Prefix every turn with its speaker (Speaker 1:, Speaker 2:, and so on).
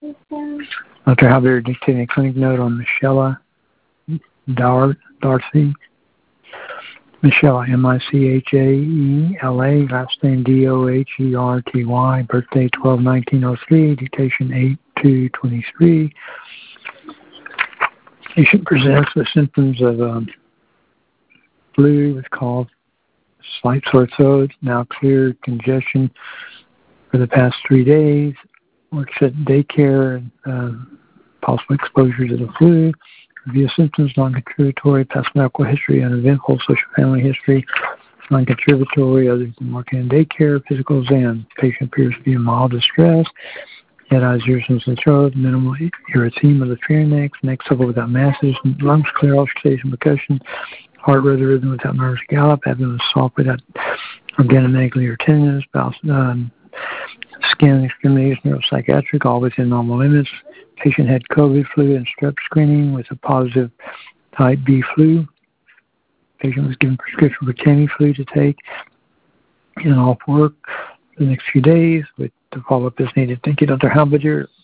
Speaker 1: Dr. Halberry dictating a clinic note on Michelle Darcy. Michelle, Michaela, last name Doherty, birthday 12/1903, dictation 8/2/23. Patient presents with symptoms of flu with cough, slight sore throat, now clear, congestion for the past 3 days. Works at daycare, possible exposure to the flu. Review symptoms, non-contributory, past medical history, uneventful social family history, non-contributory, other than working in daycare, physical exam. Patient appears to be in mild distress. Head, eyes, ears, nose, and throat, minimal erythema of the pharynx, neck suffer without masses, lungs clear, auscultation, percussion, heart rhythm without nervous gallop, abdomen soft without organically or tenderness, bowel, skin extremities, neuropsychiatric, all within normal limits. Patient had COVID, flu, and strep screening with a positive type B flu. Patient was given prescription for Tamiflu to take and off work for the next few days with the follow-up as needed. Thank you, Dr. Halberger.